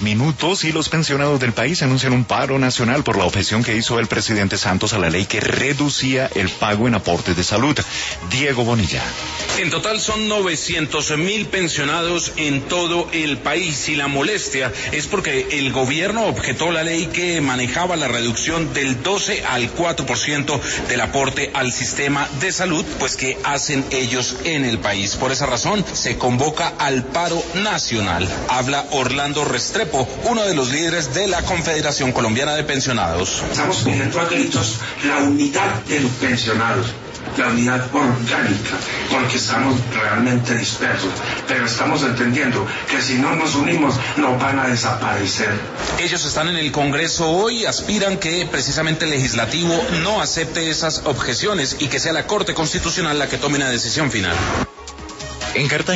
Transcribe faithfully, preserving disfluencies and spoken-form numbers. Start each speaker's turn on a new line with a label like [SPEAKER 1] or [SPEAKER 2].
[SPEAKER 1] Minutos y los pensionados del país anuncian un paro nacional por la objeción que hizo el presidente Santos a la ley que reducía el pago en aportes de salud. Diego Bonilla.
[SPEAKER 2] En total son novecientos mil pensionados en todo el país y la molestia es porque el gobierno objetó la ley que manejaba la reducción del doce al cuatro por ciento del aporte al sistema de salud, pues que hacen ellos en el país. Por esa razón se convoca al paro nacional. Habla Orlando Restrepo, uno de los líderes de la Confederación Colombiana de Pensionados.
[SPEAKER 3] Estamos pidiendo a gritos la unidad de los pensionados, la unidad orgánica, porque estamos realmente dispersos, pero estamos entendiendo que si no nos unimos nos van a desaparecer.
[SPEAKER 2] Ellos están en el Congreso hoy, aspiran que precisamente el legislativo no acepte esas objeciones y que sea la Corte Constitucional la que tome una decisión final.
[SPEAKER 1] En Cartagena